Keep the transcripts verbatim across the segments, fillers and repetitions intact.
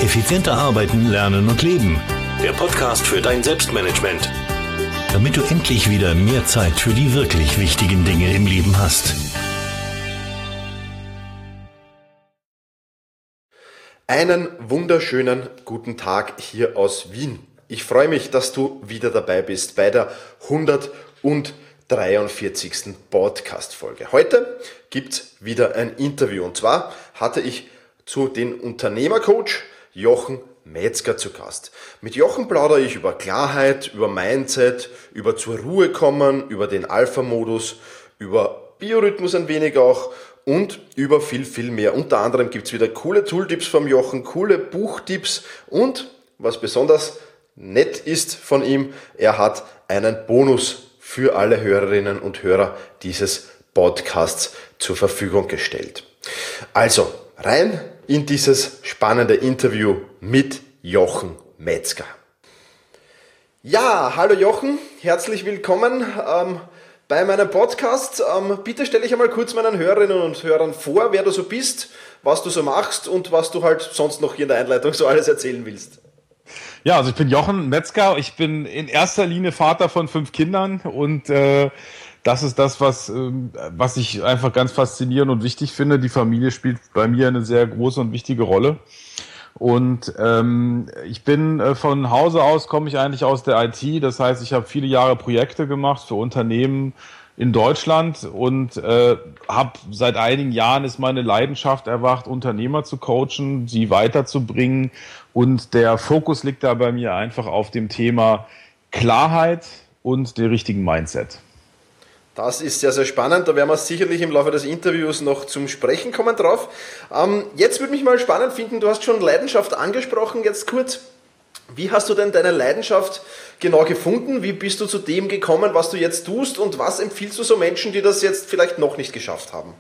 Effizienter arbeiten, lernen und leben. Der Podcast für dein Selbstmanagement. Damit du endlich wieder mehr Zeit für die wirklich wichtigen Dinge im Leben hast. Einen wunderschönen guten Tag hier aus Wien. Ich freue mich, dass du wieder dabei bist bei der hundertdreiundvierzigsten Podcast-Folge. Heute gibt es wieder ein Interview und zwar hatte ich zu den Unternehmercoach Jochen Metzger zu Gast. Mit Jochen plaudere ich über Klarheit, über Mindset, über zur Ruhe kommen, über den Alpha-Modus, über Biorhythmus ein wenig auch und über viel, viel mehr. Unter anderem gibt es wieder coole Tooltips vom Jochen, coole Buchtipps und was besonders nett ist von ihm, er hat einen Bonus für alle Hörerinnen und Hörer dieses Podcasts zur Verfügung gestellt. Also, rein in dieses spannende Interview mit Jochen Metzger. Ja, hallo Jochen, herzlich willkommen ähm, bei meinem Podcast. Ähm, bitte stelle ich einmal kurz meinen Hörerinnen und Hörern vor, wer du so bist, was du so machst und was du halt sonst noch hier in der Einleitung so alles erzählen willst. Ja, also ich bin Jochen Metzger, ich bin in erster Linie Vater von fünf Kindern und äh, das ist das, was, äh, was ich einfach ganz faszinierend und wichtig finde. Die Familie spielt bei mir eine sehr große und wichtige Rolle. Und ähm, ich bin äh, von Hause aus, komme ich eigentlich aus der I T, das heißt, ich habe viele Jahre Projekte gemacht für Unternehmen in Deutschland und äh, habe seit einigen Jahren ist meine Leidenschaft erwacht, Unternehmer zu coachen, sie weiterzubringen und der Fokus liegt da bei mir einfach auf dem Thema Klarheit und dem richtigen Mindset. Das ist sehr, sehr spannend. Da werden wir sicherlich im Laufe des Interviews noch zum Sprechen kommen drauf. Ähm, jetzt würde mich mal spannend finden, du hast schon Leidenschaft angesprochen, jetzt kurz. Wie hast du denn deine Leidenschaft genau gefunden? Wie bist du zu dem gekommen, was du jetzt tust? Und was empfiehlst du so Menschen, die das jetzt vielleicht noch nicht geschafft haben?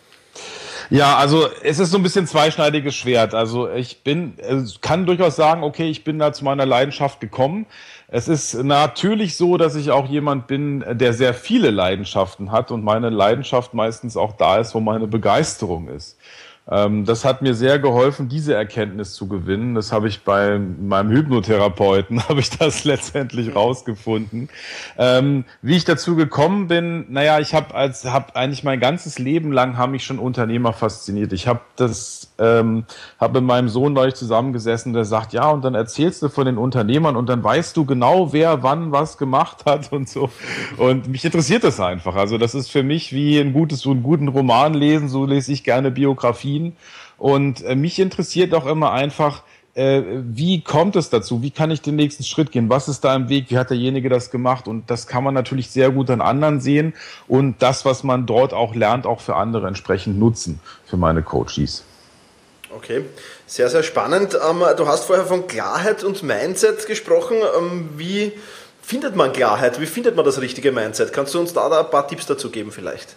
Ja, also es ist so ein bisschen zweischneidiges Schwert. Also ich bin, kann durchaus sagen, okay, ich bin da zu meiner Leidenschaft gekommen. Es ist natürlich so, dass ich auch jemand bin, der sehr viele Leidenschaften hat und meine Leidenschaft meistens auch da ist, wo meine Begeisterung ist. Das hat mir sehr geholfen, diese Erkenntnis zu gewinnen. Das habe ich bei meinem Hypnotherapeuten, habe ich das letztendlich rausgefunden. Ähm, wie ich dazu gekommen bin, naja, ich habe als habe eigentlich mein ganzes Leben lang haben mich schon Unternehmer fasziniert. Ich habe das, ähm, habe mit meinem Sohn neulich zusammengesessen, der sagt, ja, und dann erzählst du von den Unternehmern und dann weißt du genau, wer wann was gemacht hat und so. Und mich interessiert das einfach. Also das ist für mich wie ein gutes, so einen guten Roman lesen. So lese ich gerne Biografien. Und äh, mich interessiert auch immer einfach, äh, wie kommt es dazu? Wie kann ich den nächsten Schritt gehen? Was ist da im Weg? Wie hat derjenige das gemacht? Und das kann man natürlich sehr gut an anderen sehen und das, was man dort auch lernt, auch für andere entsprechend nutzen, für meine Coaches. Okay, sehr, sehr spannend. Ähm, du hast vorher von Klarheit und Mindset gesprochen. Ähm, wie findet man Klarheit? Wie findet man das richtige Mindset? Kannst du uns da, da ein paar Tipps dazu geben vielleicht?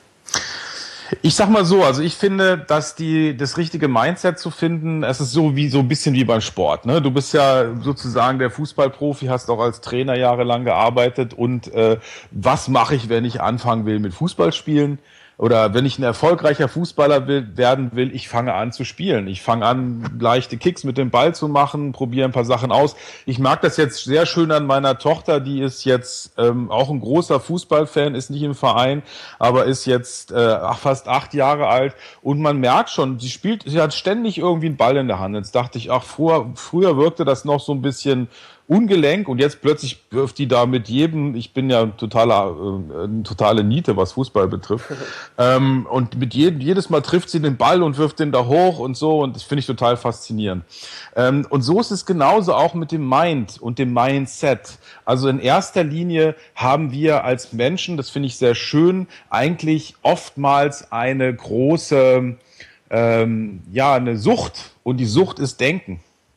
Ich sag mal so, also ich finde, dass die das richtige Mindset zu finden, es ist so wie so ein bisschen wie beim Sport. Ne? Du bist ja sozusagen der Fußballprofi, hast auch als Trainer jahrelang gearbeitet und äh, was mache ich, wenn ich anfangen will mit Fußballspielen? Oder wenn ich ein erfolgreicher Fußballer will, werden will, ich fange an zu spielen. Ich fange an, leichte Kicks mit dem Ball zu machen, probiere ein paar Sachen aus. Ich mag das jetzt sehr schön an meiner Tochter, die ist jetzt ähm, auch ein großer Fußballfan, ist nicht im Verein, aber ist jetzt äh, fast acht Jahre alt. Und man merkt schon, sie spielt, sie hat ständig irgendwie einen Ball in der Hand. Jetzt dachte ich, ach, früher, früher wirkte das noch so ein bisschen ungelenk und jetzt plötzlich wirft die da mit jedem, ich bin ja ein totaler, äh, eine totale Niete, was Fußball betrifft, ähm, und mit jedem, jedes Mal trifft sie den Ball und wirft den da hoch und so und das finde ich total faszinierend. Ähm, und so ist es genauso auch mit dem Mind und dem Mindset. Also in erster Linie haben wir als Menschen, das finde ich sehr schön, eigentlich oftmals eine große, ähm, ja, eine Sucht und die Sucht ist Denken.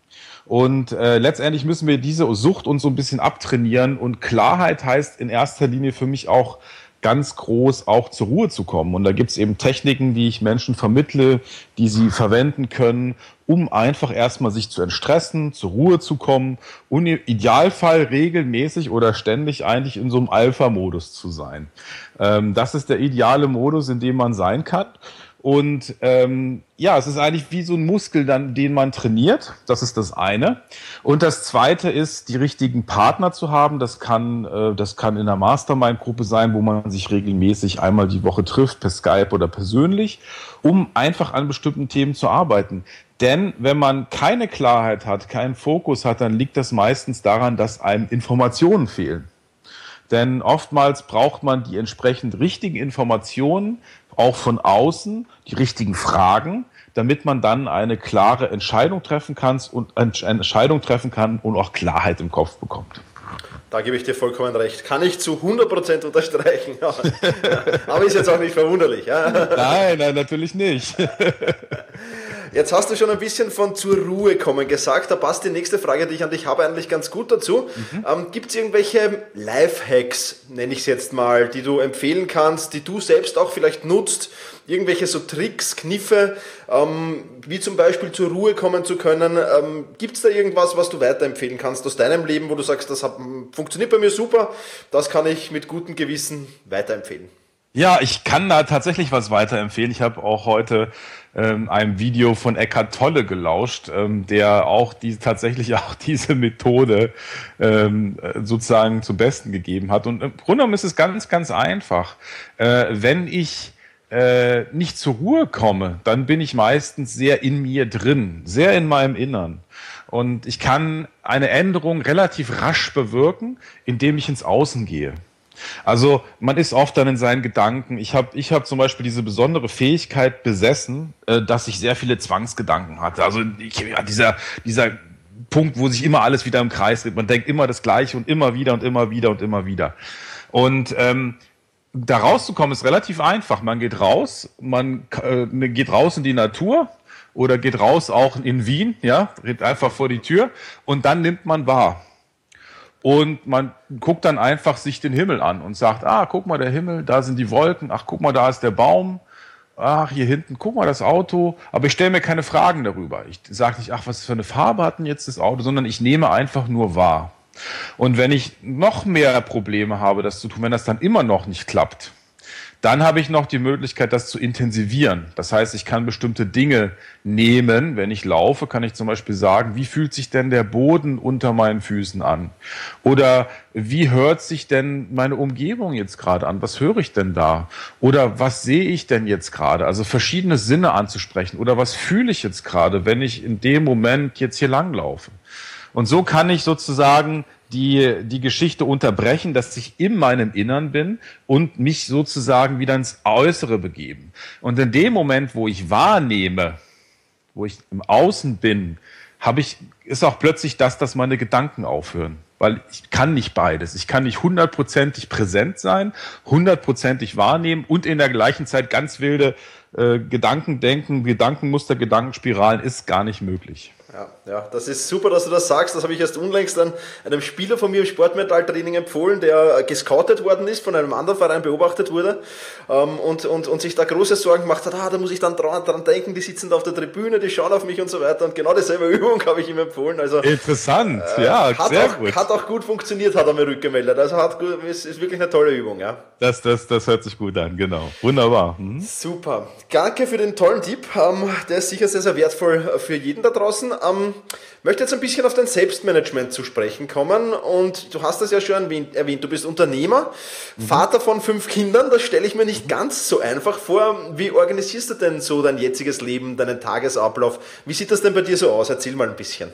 Und äh, letztendlich müssen wir diese Sucht uns so ein bisschen abtrainieren. Und Klarheit heißt in erster Linie für mich auch ganz groß auch zur Ruhe zu kommen. Und da gibt es eben Techniken, die ich Menschen vermittle, die sie verwenden können, um einfach erstmal sich zu entstressen, zur Ruhe zu kommen und im Idealfall regelmäßig oder ständig eigentlich in so einem Alpha-Modus zu sein. Ähm, das ist der ideale Modus, in dem man sein kann. Und ähm, ja, es ist eigentlich wie so ein Muskel, dann, den man trainiert. Das ist das eine. Und das zweite ist, die richtigen Partner zu haben. Das kann, äh, das kann in einer Mastermind-Gruppe sein, wo man sich regelmäßig einmal die Woche trifft, per Skype oder persönlich, um einfach an bestimmten Themen zu arbeiten. Denn wenn man keine Klarheit hat, keinen Fokus hat, dann liegt das meistens daran, dass einem Informationen fehlen. Denn oftmals braucht man die entsprechend richtigen Informationen, auch von außen, die richtigen Fragen, damit man dann eine klare Entscheidung treffen kann und eine Entscheidung treffen kann und auch Klarheit im Kopf bekommt. Da gebe ich dir vollkommen recht. Kann ich zu hundert Prozent unterstreichen. Aber ist jetzt auch nicht verwunderlich. Ja? Nein, nein, natürlich nicht. Jetzt hast du schon ein bisschen von zur Ruhe kommen gesagt. Da passt die nächste Frage, die ich an dich habe, eigentlich ganz gut dazu. Mhm. Ähm, gibt es irgendwelche Lifehacks, nenne ich es jetzt mal, die du empfehlen kannst, die du selbst auch vielleicht nutzt? Irgendwelche so Tricks, Kniffe, ähm, wie zum Beispiel zur Ruhe kommen zu können. Ähm, gibt es da irgendwas, was du weiterempfehlen kannst aus deinem Leben, wo du sagst, das hat, funktioniert bei mir super, das kann ich mit gutem Gewissen weiterempfehlen? Ja, ich kann da tatsächlich was weiterempfehlen. Ich habe auch heute ähm, einem Video von Eckhart Tolle gelauscht, ähm, der auch die, tatsächlich auch diese Methode ähm, sozusagen zum Besten gegeben hat. Und im Grunde genommen ist es ganz, ganz einfach. Äh, wenn ich äh, nicht zur Ruhe komme, dann bin ich meistens sehr in mir drin, sehr in meinem Innern. Und ich kann eine Änderung relativ rasch bewirken, indem ich ins Außen gehe. Also man ist oft dann in seinen Gedanken. Ich habe ich hab zum Beispiel diese besondere Fähigkeit besessen, äh, dass ich sehr viele Zwangsgedanken hatte. Also ich, ja, dieser, dieser Punkt, wo sich immer alles wieder im Kreis dreht. Man denkt immer das Gleiche und immer wieder und immer wieder und immer wieder. Und ähm, da rauszukommen ist relativ einfach. Man geht raus, man äh, geht raus in die Natur oder geht raus auch in Wien, ja, geht einfach vor die Tür und dann nimmt man wahr. Und man guckt dann einfach sich den Himmel an und sagt, ah, guck mal, der Himmel, da sind die Wolken, ach, guck mal, da ist der Baum, ach, hier hinten, guck mal, das Auto. Aber ich stelle mir keine Fragen darüber. Ich sage nicht, ach, was für eine Farbe hat denn jetzt das Auto, sondern ich nehme einfach nur wahr. Und wenn ich noch mehr Probleme habe, das zu tun, wenn das dann immer noch nicht klappt, dann habe ich noch die Möglichkeit, das zu intensivieren. Das heißt, ich kann bestimmte Dinge nehmen. Wenn ich laufe, kann ich zum Beispiel sagen, wie fühlt sich denn der Boden unter meinen Füßen an? Oder wie hört sich denn meine Umgebung jetzt gerade an? Was höre ich denn da? Oder was sehe ich denn jetzt gerade? Also verschiedene Sinne anzusprechen. Oder was fühle ich jetzt gerade, wenn ich in dem Moment jetzt hier langlaufe? Und so kann ich sozusagen die, die Geschichte unterbrechen, dass ich in meinem Innern bin und mich sozusagen wieder ins Äußere begeben. Und in dem Moment, wo ich wahrnehme, wo ich im Außen bin, habe ich, ist auch plötzlich das, dass meine Gedanken aufhören. Weil ich kann nicht beides. Ich kann nicht hundertprozentig präsent sein, hundertprozentig wahrnehmen und in der gleichen Zeit ganz wilde äh, Gedanken denken, Gedankenmuster, Gedankenspiralen ist gar nicht möglich. Ja, ja, das ist super, dass du das sagst. Das habe ich erst unlängst an einem Spieler von mir im Sportmentaltraining empfohlen, der gescoutet worden ist, von einem anderen Verein beobachtet wurde ähm, und, und, und sich da große Sorgen gemacht hat, ah, da muss ich dann dran, dran denken, die sitzen da auf der Tribüne, die schauen auf mich und so weiter. Und genau dieselbe Übung habe ich ihm empfohlen. Also, interessant, äh, ja, hat sehr auch, gut. Hat auch gut funktioniert, hat er mir rückgemeldet. Also hat gut, ist, ist wirklich eine tolle Übung. Ja. Das, das, das hört sich gut an, genau. Wunderbar. Mhm. Super. Danke für den tollen Tipp. Ähm, der ist sicher sehr, sehr wertvoll für jeden da draußen. Ähm, möchte jetzt ein bisschen auf dein Selbstmanagement zu sprechen kommen und du hast das ja schon erwähnt, du bist Unternehmer, mhm. Vater von fünf Kindern, das stelle ich mir nicht ganz so einfach vor. Wie organisierst du denn so dein jetziges Leben, deinen Tagesablauf? Wie sieht das denn bei dir so aus? Erzähl mal ein bisschen.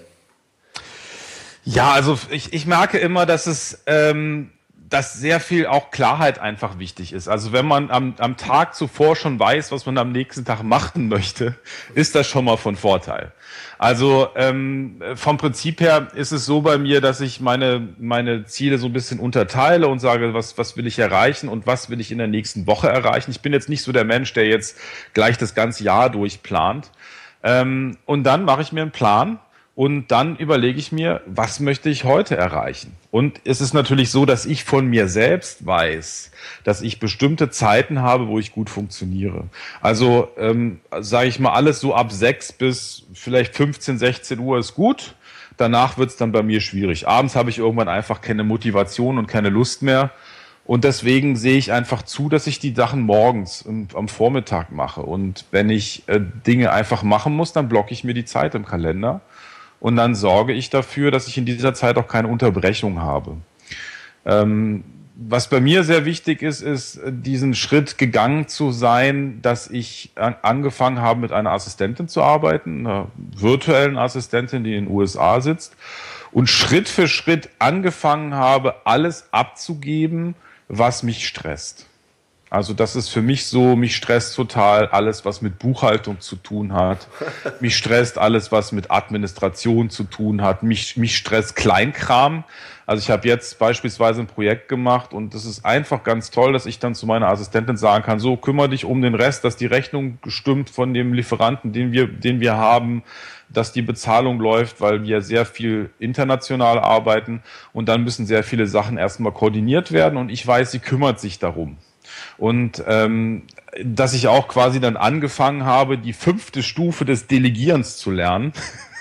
Ja, also ich, ich merke immer, dass es... Ähm dass sehr viel auch Klarheit einfach wichtig ist. Also wenn man am, am Tag zuvor schon weiß, was man am nächsten Tag machen möchte, ist das schon mal von Vorteil. Also ähm, vom Prinzip her ist es so bei mir, dass ich meine meine Ziele so ein bisschen unterteile und sage, was was will ich erreichen und was will ich in der nächsten Woche erreichen. Ich bin jetzt nicht so der Mensch, der jetzt gleich das ganze Jahr durchplant. Ähm, und dann mache ich mir einen Plan. Und dann überlege ich mir, was möchte ich heute erreichen? Und es ist natürlich so, dass ich von mir selbst weiß, dass ich bestimmte Zeiten habe, wo ich gut funktioniere. Also ähm, sage ich mal, alles so ab sechs bis vielleicht fünfzehn, sechzehn Uhr ist gut. Danach wird es dann bei mir schwierig. Abends habe ich irgendwann einfach keine Motivation und keine Lust mehr. Und deswegen sehe ich einfach zu, dass ich die Sachen morgens im, am Vormittag mache. Und wenn ich äh, Dinge einfach machen muss, dann blocke ich mir die Zeit im Kalender. Und dann sorge ich dafür, dass ich in dieser Zeit auch keine Unterbrechung habe. Ähm, was bei mir sehr wichtig ist, ist, diesen Schritt gegangen zu sein, dass ich an, angefangen habe, mit einer Assistentin zu arbeiten, einer virtuellen Assistentin, die in den U S A sitzt. Und Schritt für Schritt angefangen habe, alles abzugeben, was mich stresst. Also das ist für mich so, mich stresst total alles, was mit Buchhaltung zu tun hat. Mich stresst alles, was mit Administration zu tun hat. Mich, mich stresst Kleinkram. Also ich habe jetzt beispielsweise ein Projekt gemacht und das ist einfach ganz toll, dass ich dann zu meiner Assistentin sagen kann, so kümmere dich um den Rest, dass die Rechnung stimmt von dem Lieferanten, den wir, den wir haben, dass die Bezahlung läuft, weil wir sehr viel international arbeiten und dann müssen sehr viele Sachen erstmal koordiniert werden und ich weiß, sie kümmert sich darum. Und ähm, dass ich auch quasi dann angefangen habe, die fünfte Stufe des Delegierens zu lernen.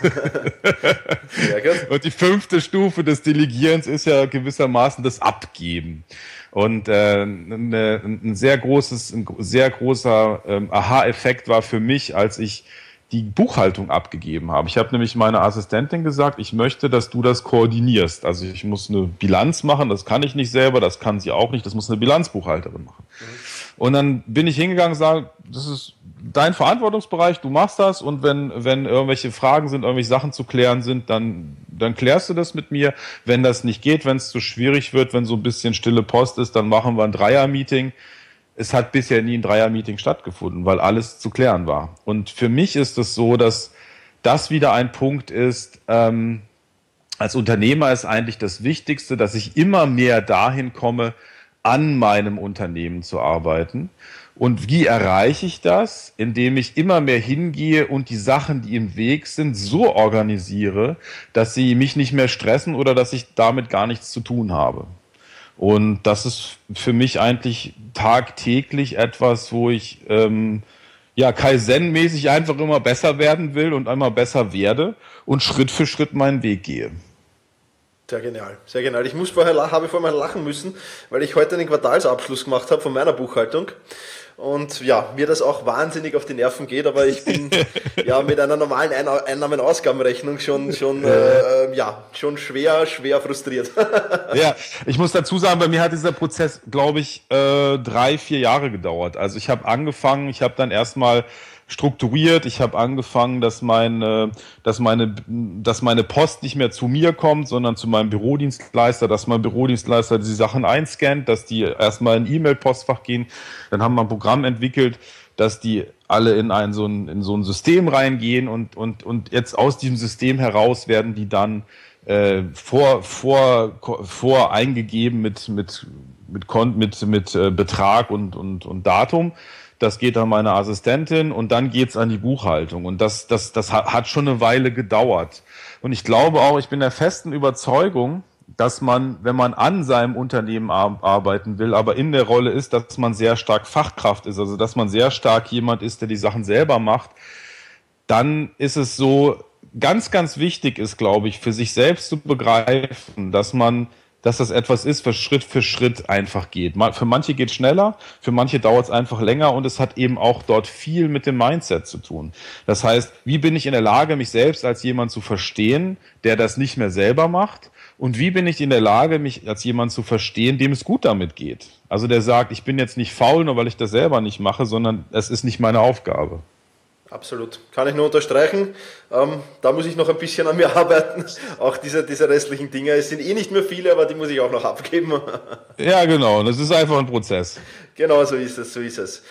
Sehr gut. Und die fünfte Stufe des Delegierens ist ja gewissermaßen das Abgeben. Und äh, eine, ein sehr großes, ein sehr großer ähm, Aha-Effekt war für mich, als ich die Buchhaltung abgegeben habe. Ich habe nämlich meiner Assistentin gesagt, ich möchte, dass du das koordinierst. Also ich muss eine Bilanz machen, das kann ich nicht selber, das kann sie auch nicht, das muss eine Bilanzbuchhalterin machen. Mhm. Und dann bin ich hingegangen und sage, das ist dein Verantwortungsbereich, du machst das und wenn wenn irgendwelche Fragen sind, irgendwelche Sachen zu klären sind, dann dann klärst du das mit mir. Wenn das nicht geht, wenn es zu schwierig wird, wenn so ein bisschen stille Post ist, dann machen wir ein Dreier-Meeting. Es hat bisher nie ein Dreier-Meeting stattgefunden, weil alles zu klären war. Und für mich ist es so, dass das wieder ein Punkt ist, ähm, als Unternehmer ist eigentlich das Wichtigste, dass ich immer mehr dahin komme, an meinem Unternehmen zu arbeiten. Und wie erreiche ich das? Indem ich immer mehr hingehe und die Sachen, die im Weg sind, so organisiere, dass sie mich nicht mehr stressen oder dass ich damit gar nichts zu tun habe. Und das ist für mich eigentlich tagtäglich etwas, wo ich ähm, ja Kaizen-mäßig einfach immer besser werden will und einmal besser werde und Schritt für Schritt meinen Weg gehe. Sehr genial, sehr genial. Ich muss vorher, habe vorher mal lachen müssen, weil ich heute einen Quartalsabschluss gemacht habe von meiner Buchhaltung. Und ja, mir das auch wahnsinnig auf die Nerven geht, aber ich bin ja mit einer normalen Einnahmen-Ausgabenrechnung schon, schon, äh, ja, schon schwer, schwer frustriert. Ja, ich muss dazu sagen, bei mir hat dieser Prozess, glaube ich, äh, drei, vier Jahre gedauert. Also ich habe angefangen, ich habe dann erstmal strukturiert. Ich habe angefangen, dass meine, dass meine, dass meine Post nicht mehr zu mir kommt, sondern zu meinem Bürodienstleister, dass mein Bürodienstleister die Sachen einscannt, dass die erstmal in E-Mail-Postfach gehen. Dann haben wir ein Programm entwickelt, dass die alle in ein so ein, in so ein System reingehen und, und, und jetzt aus diesem System heraus werden die dann äh, vor, vor, vor eingegeben mit, mit, mit, mit, mit, mit äh, Betrag und, und, und Datum. Das geht an meine Assistentin und dann geht's an die Buchhaltung. Und das, das, das hat schon eine Weile gedauert. Und ich glaube auch, ich bin der festen Überzeugung, dass man, wenn man an seinem Unternehmen arbeiten will, aber in der Rolle ist, dass man sehr stark Fachkraft ist, also dass man sehr stark jemand ist, der die Sachen selber macht, dann ist es so, ganz, ganz wichtig ist, glaube ich, für sich selbst zu begreifen, dass man dass das etwas ist, was Schritt für Schritt einfach geht. Für manche geht es schneller, für manche dauert es einfach länger und es hat eben auch dort viel mit dem Mindset zu tun. Das heißt, wie bin ich in der Lage, mich selbst als jemand zu verstehen, der das nicht mehr selber macht? Und wie bin ich in der Lage, mich als jemand zu verstehen, dem es gut damit geht? Also der sagt, ich bin jetzt nicht faul, nur weil ich das selber nicht mache, sondern es ist nicht meine Aufgabe. Absolut, kann ich nur unterstreichen. Ähm, da muss ich noch ein bisschen an mir arbeiten. Auch diese, diese restlichen Dinge, es sind eh nicht mehr viele, aber die muss ich auch noch abgeben. Ja, genau, das ist einfach ein Prozess. Genau, so ist es, so ist es.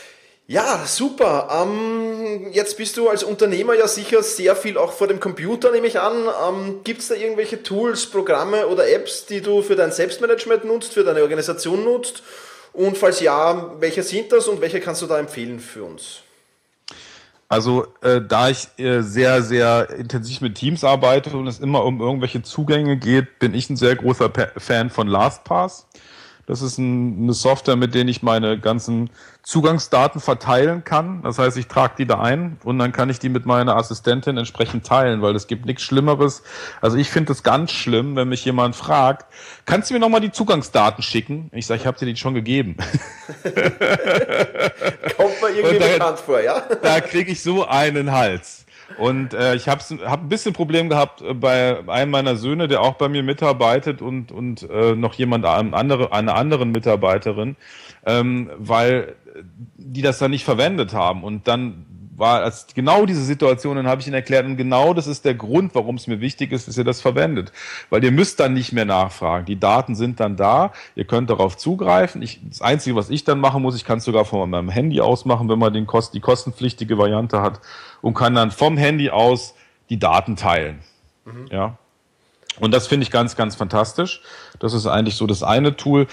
Ja, super. Ähm, jetzt bist du als Unternehmer ja sicher sehr viel auch vor dem Computer, nehme ich an. Ähm, Gibt es da irgendwelche Tools, Programme oder Apps, die du für dein Selbstmanagement nutzt, für deine Organisation nutzt? Und falls ja, welche sind das und welche kannst du da empfehlen für uns? Also äh, da ich äh, sehr, sehr intensiv mit Teams arbeite und es immer um irgendwelche Zugänge geht, bin ich ein sehr großer Pa- Fan von LastPass. Das ist ein, eine Software, mit der ich meine ganzen Zugangsdaten verteilen kann. Das heißt, ich trage die da ein und dann kann ich die mit meiner Assistentin entsprechend teilen, weil es gibt nichts Schlimmeres. Also ich finde es ganz schlimm, wenn mich jemand fragt, kannst du mir nochmal die Zugangsdaten schicken? Ich sage, ich habe dir die schon gegeben. Kommt mir irgendwie da, bekannt vor, ja? Da kriege ich so einen Hals. Und äh, ich habe hab ein bisschen Problem gehabt bei einem meiner Söhne, der auch bei mir mitarbeitet und und äh, noch jemand andere, eine anderen Mitarbeiterin, ähm, weil die das dann nicht verwendet haben. Und dann war als genau diese Situation, dann habe ich ihnen erklärt, und genau das ist der Grund, warum es mir wichtig ist, dass ihr das verwendet. Weil ihr müsst dann nicht mehr nachfragen. Die Daten sind dann da, ihr könnt darauf zugreifen. Ich, das Einzige, was ich dann machen muss, ich kann es sogar von meinem Handy aus machen, wenn man den Kost, die kostenpflichtige Variante hat, und kann dann vom Handy aus die Daten teilen. Mhm. Ja. Und das finde ich ganz, ganz fantastisch. Das ist eigentlich so das eine Tool.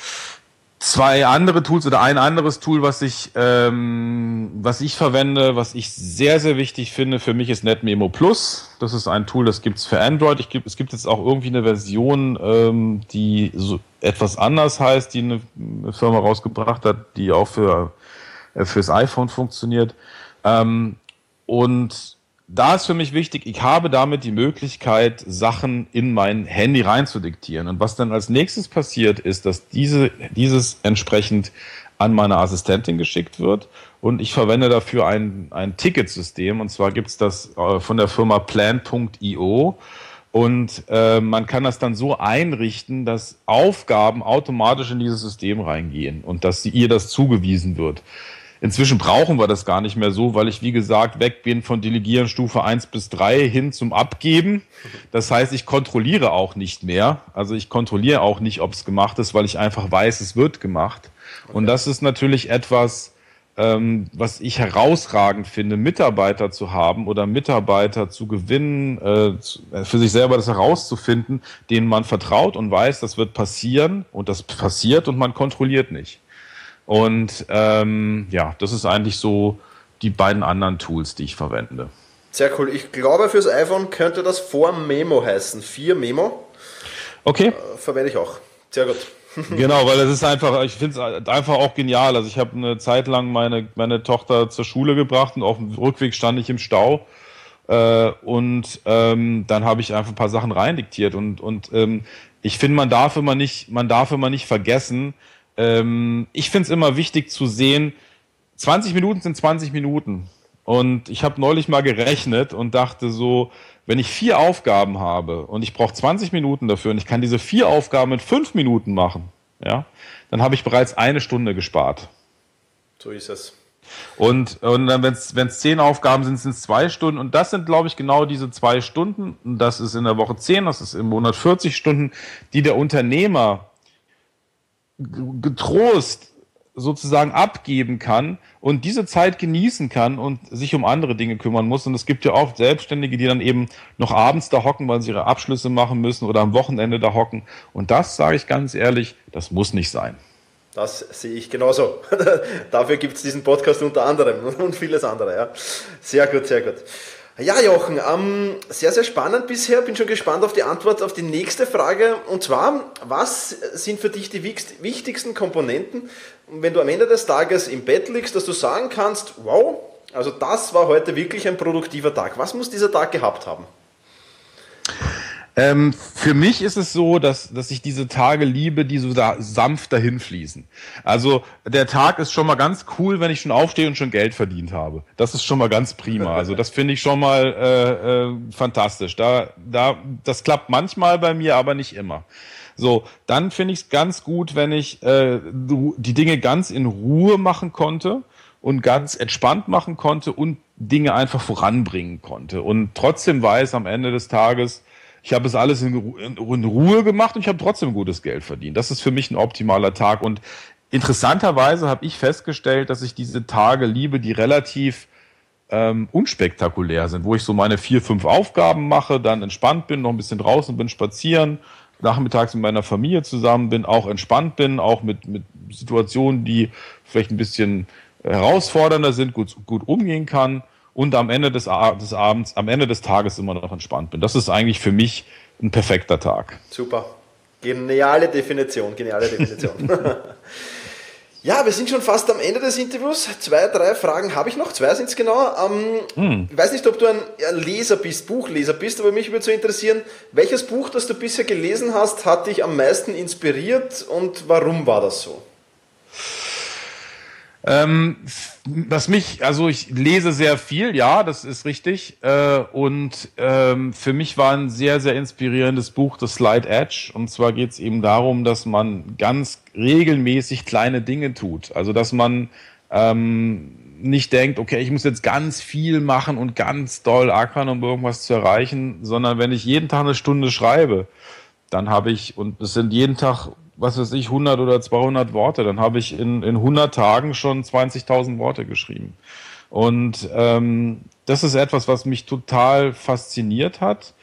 Zwei andere Tools oder ein anderes Tool, was ich, ähm, was ich verwende, was ich sehr, sehr wichtig finde, für mich ist NetMemo Plus. Das ist ein Tool, das gibt's für Android. Ich gibt, es gibt jetzt auch irgendwie eine Version, ähm, die so etwas anders heißt, die eine, eine Firma rausgebracht hat, die auch für äh, fürs iPhone funktioniert. Ähm, und da ist für mich wichtig, ich habe damit die Möglichkeit, Sachen in mein Handy reinzudiktieren. Und was dann als nächstes passiert, ist, dass diese, dieses entsprechend an meine Assistentin geschickt wird. Und ich verwende dafür ein, ein Ticketsystem. Und zwar gibt's das äh, von der Firma plan punkt io. Und äh, man kann das dann so einrichten, dass Aufgaben automatisch in dieses System reingehen und dass sie, ihr das zugewiesen wird. Inzwischen brauchen wir das gar nicht mehr so, weil ich, wie gesagt, weg bin von Delegieren Stufe eins bis drei hin zum Abgeben. Das heißt, ich kontrolliere auch nicht mehr. Also ich kontrolliere auch nicht, ob es gemacht ist, weil ich einfach weiß, es wird gemacht. Okay. Und das ist natürlich etwas, ähm, was ich herausragend finde, Mitarbeiter zu haben oder Mitarbeiter zu gewinnen, äh, für sich selber das herauszufinden, denen man vertraut und weiß, das wird passieren und das passiert und man kontrolliert nicht. Und ähm, ja, das ist eigentlich so die beiden anderen Tools, die ich verwende. Sehr cool. Ich glaube, fürs iPhone könnte das vier Memo heißen. vier Memo. Okay. Äh, verwende ich auch. Sehr gut. Genau, weil es ist einfach, ich finde es einfach auch genial. Also ich habe eine Zeit lang meine, meine Tochter zur Schule gebracht und auf dem Rückweg stand ich im Stau. Äh, und ähm, dann habe ich einfach ein paar Sachen reindiktiert. Und, und ähm, ich finde, man darf immer nicht, man darf immer nicht vergessen, ich finde es immer wichtig zu sehen, zwanzig Minuten sind zwanzig Minuten. Und ich habe neulich mal gerechnet und dachte so, wenn ich vier Aufgaben habe und ich brauche zwanzig Minuten dafür und ich kann diese vier Aufgaben in fünf Minuten machen, ja, dann habe ich bereits eine Stunde gespart. So ist es. Und, und dann, wenn es zehn Aufgaben sind, sind es zwei Stunden. Und das sind, glaube ich, genau diese zwei Stunden. Und das ist in der Woche zehn, das ist im Monat vierzig Stunden, die der Unternehmer getrost sozusagen abgeben kann und diese Zeit genießen kann und sich um andere Dinge kümmern muss. Und es gibt ja auch Selbstständige, die dann eben noch abends da hocken, weil sie ihre Abschlüsse machen müssen oder am Wochenende da hocken. Und das, sage ich ganz ehrlich, das muss nicht sein. Das sehe ich genauso. Dafür gibt es diesen Podcast unter anderem und vieles andere. Ja. Sehr gut, sehr gut. Ja, Jochen, ähm, sehr, sehr spannend bisher. Bin schon gespannt auf die Antwort auf die nächste Frage. Und zwar, was sind für dich die wichtigsten Komponenten, wenn du am Ende des Tages im Bett liegst, dass du sagen kannst, wow, also das war heute wirklich ein produktiver Tag. Was muss dieser Tag gehabt haben? Ähm, für mich ist es so, dass, dass ich diese Tage liebe, die so da sanft dahin fließen. Also der Tag ist schon mal ganz cool, wenn ich schon aufstehe und schon Geld verdient habe. Das ist schon mal ganz prima. Also das finde ich schon mal äh, äh, fantastisch. Da, da, das klappt manchmal bei mir, aber nicht immer. So, dann finde ich es ganz gut, wenn ich äh, die Dinge ganz in Ruhe machen konnte und ganz entspannt machen konnte und Dinge einfach voranbringen konnte. Und trotzdem weiß am Ende des Tages, ich habe es alles in, in Ruhe gemacht und ich habe trotzdem gutes Geld verdient. Das ist für mich ein optimaler Tag. Und interessanterweise habe ich festgestellt, dass ich diese Tage liebe, die relativ ähm, unspektakulär sind, wo ich so meine vier, fünf Aufgaben mache, dann entspannt bin, noch ein bisschen draußen bin, spazieren, nachmittags mit meiner Familie zusammen bin, auch entspannt bin, auch mit, mit Situationen, die vielleicht ein bisschen herausfordernder sind, gut, gut umgehen kann. Und am Ende des, des Abends, am Ende des Tages immer noch entspannt bin. Das ist eigentlich für mich ein perfekter Tag. Super. Geniale Definition, geniale Definition. Ja, wir sind schon fast am Ende des Interviews. Zwei, drei Fragen habe ich noch. Zwei sind es genau. Ähm, hm. Ich weiß nicht, ob du ein Leser bist, Buchleser bist, aber mich würde so interessieren, welches Buch, das du bisher gelesen hast, hat dich am meisten inspiriert und warum war das so? Ähm, was mich, also ich lese sehr viel, ja, das ist richtig. Äh, und ähm, für mich war ein sehr, sehr inspirierendes Buch The Slight Edge. Und zwar geht es eben darum, dass man ganz regelmäßig kleine Dinge tut. Also dass man ähm, nicht denkt, okay, ich muss jetzt ganz viel machen und ganz doll ackern, um irgendwas zu erreichen, sondern wenn ich jeden Tag eine Stunde schreibe, dann habe ich, und es sind jeden Tag, was weiß ich, hundert oder zweihundert Worte, dann habe ich in, in hundert Tagen schon zwanzigtausend Worte geschrieben. Und ähm, das ist etwas, was mich total fasziniert hat.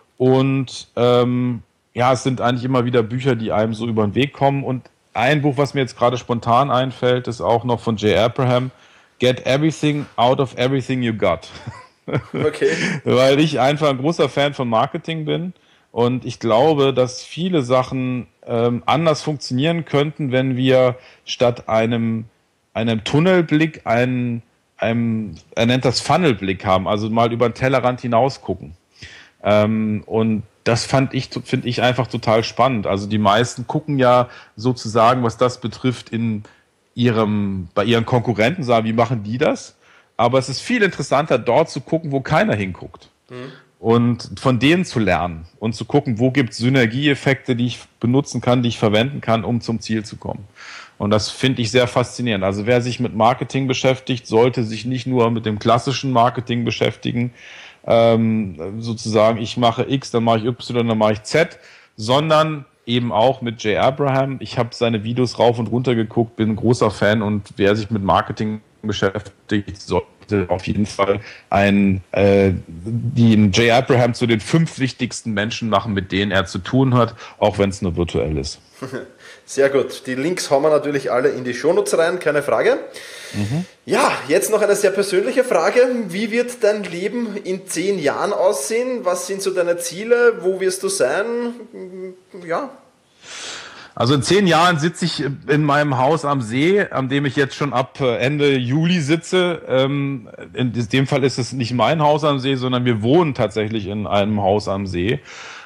Und ähm, ja, es sind eigentlich immer wieder Bücher, die einem so über den Weg kommen. Und ein Buch, was mir jetzt gerade spontan einfällt, ist auch noch von Jay Abraham, Get Everything Out of Everything You Got. Okay. Weil ich einfach ein großer Fan von Marketing bin. Und ich glaube, dass viele Sachen ähm, anders funktionieren könnten, wenn wir statt einem, einem Tunnelblick einen, einem, er nennt das Funnelblick haben, also mal über den Tellerrand hinaus gucken. Ähm, und das fand ich, finde ich einfach total spannend. Also die meisten gucken ja sozusagen, was das betrifft, in ihrem, bei ihren Konkurrenten, sagen, wie machen die das? Aber es ist viel interessanter, dort zu gucken, wo keiner hinguckt. Mhm. Und von denen zu lernen und zu gucken, wo gibt es Synergieeffekte, die ich benutzen kann, die ich verwenden kann, um zum Ziel zu kommen. Und das finde ich sehr faszinierend. Also wer sich mit Marketing beschäftigt, sollte sich nicht nur mit dem klassischen Marketing beschäftigen, ähm, sozusagen ich mache X, dann mache ich Y, dann mache ich Z, sondern eben auch mit Jay Abraham. Ich habe seine Videos rauf und runter geguckt, bin ein großer Fan, und wer sich mit Marketing beschäftigt, sollte auf jeden Fall einen, äh, den Jay Abraham zu den fünf wichtigsten Menschen machen, mit denen er zu tun hat, auch wenn es nur virtuell ist. Sehr gut. Die Links hauen wir natürlich alle in die Shownotes rein, keine Frage. Mhm. Ja, jetzt noch eine sehr persönliche Frage. Wie wird dein Leben in zehn Jahren aussehen? Was sind so deine Ziele? Wo wirst du sein? Ja. Also in zehn Jahren sitze ich in meinem Haus am See, an dem ich jetzt schon ab Ende Juli sitze. In dem Fall ist es nicht mein Haus am See, sondern wir wohnen tatsächlich in einem Haus am See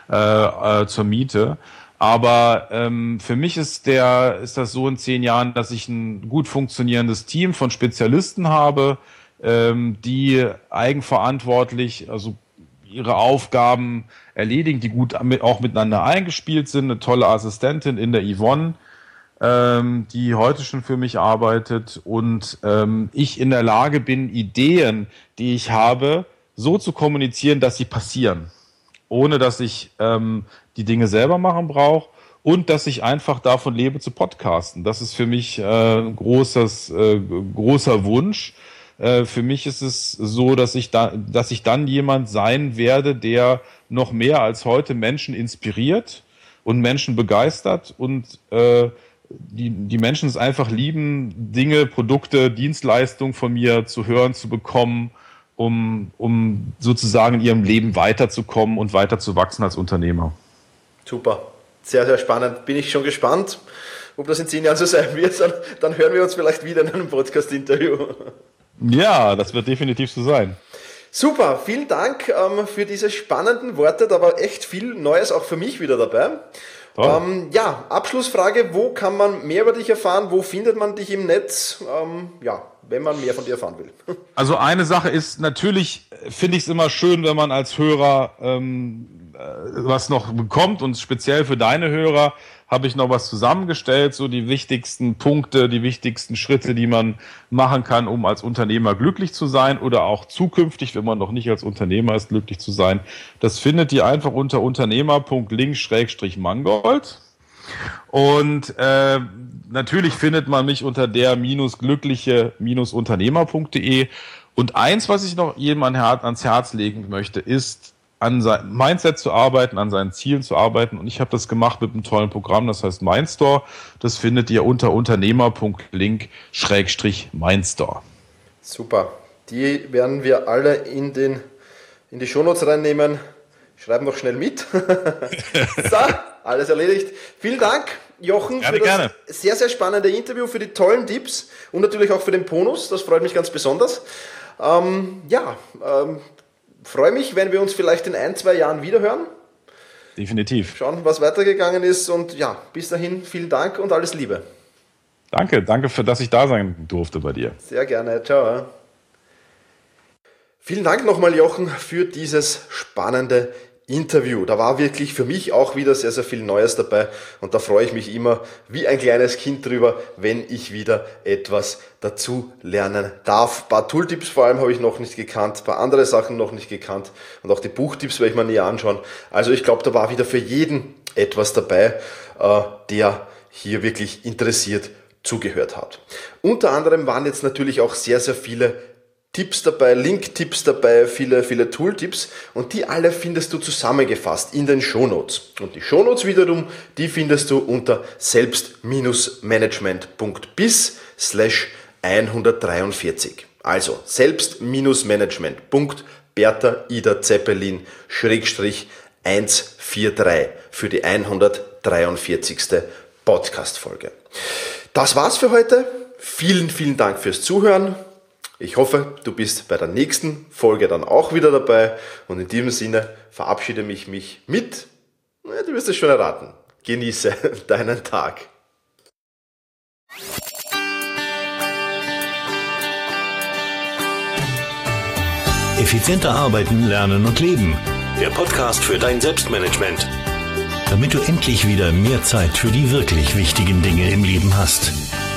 äh, zur Miete. Aber ähm, für mich ist der ist das so in zehn Jahren, dass ich ein gut funktionierendes Team von Spezialisten habe, ähm, die eigenverantwortlich, also ihre Aufgaben erledigen, die gut auch miteinander eingespielt sind. Eine tolle Assistentin in der Yvonne, ähm, die heute schon für mich arbeitet, und ähm, ich in der Lage bin, Ideen, die ich habe, so zu kommunizieren, dass sie passieren, ohne dass ich ähm, die Dinge selber machen brauche, und dass ich einfach davon lebe, zu podcasten. Das ist für mich äh, ein großes, äh, großer Wunsch. Für mich ist es so, dass ich da, dass ich dann jemand sein werde, der noch mehr als heute Menschen inspiriert und Menschen begeistert, und äh, die, die Menschen es einfach lieben, Dinge, Produkte, Dienstleistungen von mir zu hören, zu bekommen, um, um sozusagen in ihrem Leben weiterzukommen und weiter zu wachsen als Unternehmer. Super, sehr, sehr spannend. Bin ich schon gespannt, ob das in zehn Jahren so sein wird. Dann, dann hören wir uns vielleicht wieder in einem Podcast-Interview. Ja, das wird definitiv so sein. Super, vielen Dank ähm, für diese spannenden Worte. Da war echt viel Neues auch für mich wieder dabei. Ähm, ja, Abschlussfrage, wo kann man mehr über dich erfahren? Wo findet man dich im Netz? Ähm, ja, wenn man mehr von dir erfahren will. Also eine Sache ist, natürlich finde ich es immer schön, wenn man als Hörer ähm, was noch bekommt, und speziell für deine Hörer habe ich noch was zusammengestellt, so die wichtigsten Punkte, die wichtigsten Schritte, die man machen kann, um als Unternehmer glücklich zu sein, oder auch zukünftig, wenn man noch nicht als Unternehmer ist, glücklich zu sein. Das findet ihr einfach unter unternehmer punkt link Schrägstrich Mangold. Und äh, natürlich findet man mich unter der minus glückliche minus unternehmer punkt de. Und eins, was ich noch jedem ans Herz legen möchte, ist, an seinem Mindset zu arbeiten, an seinen Zielen zu arbeiten. Und ich habe das gemacht mit einem tollen Programm, das heißt Mindstore. Das findet ihr unter unternehmer punkt link Schrägstrich Mindstore. Super. Die werden wir alle in, den, in die Shownotes reinnehmen. schreiben noch schnell mit. So, alles erledigt. Vielen Dank, Jochen, gerne, für das gerne. sehr, sehr spannende Interview, für die tollen Tipps und natürlich auch für den Bonus. Das freut mich ganz besonders. Ähm, ja, ähm, freue mich, wenn wir uns vielleicht in ein, zwei Jahren wiederhören. Definitiv. Schauen, was weitergegangen ist und ja, bis dahin vielen Dank und alles Liebe. Danke, danke, für dass ich da sein durfte bei dir. Sehr gerne, ciao. Vielen Dank nochmal, Jochen, für dieses spannende Interview. Da war wirklich für mich auch wieder sehr, sehr viel Neues dabei und da freue ich mich immer wie ein kleines Kind drüber, wenn ich wieder etwas dazu lernen darf. Ein paar Tooltips vor allem habe ich noch nicht gekannt, ein paar andere Sachen noch nicht gekannt und auch die Buchtipps werde ich mir näher anschauen. Also ich glaube, da war wieder für jeden etwas dabei, der hier wirklich interessiert zugehört hat. Unter anderem waren jetzt natürlich auch sehr, sehr viele Tipps dabei, Link-Tipps dabei, viele, viele Tool-Tipps und die alle findest du zusammengefasst in den Shownotes. Und die Shownotes wiederum, die findest du unter selbst-management.biz slash 143. Also selbst-management.bertha Ida Zeppelin Schrägstrich hundertdreiundvierzig für die hundertdreiundvierzigste Podcast-Folge. Das war's für heute. Vielen, vielen Dank fürs Zuhören. Ich hoffe, du bist bei der nächsten Folge dann auch wieder dabei und in diesem Sinne verabschiede ich mich mit, du wirst es schon erraten, genieße deinen Tag. Effizienter arbeiten, lernen und leben. Der Podcast für dein Selbstmanagement. Damit du endlich wieder mehr Zeit für die wirklich wichtigen Dinge im Leben hast.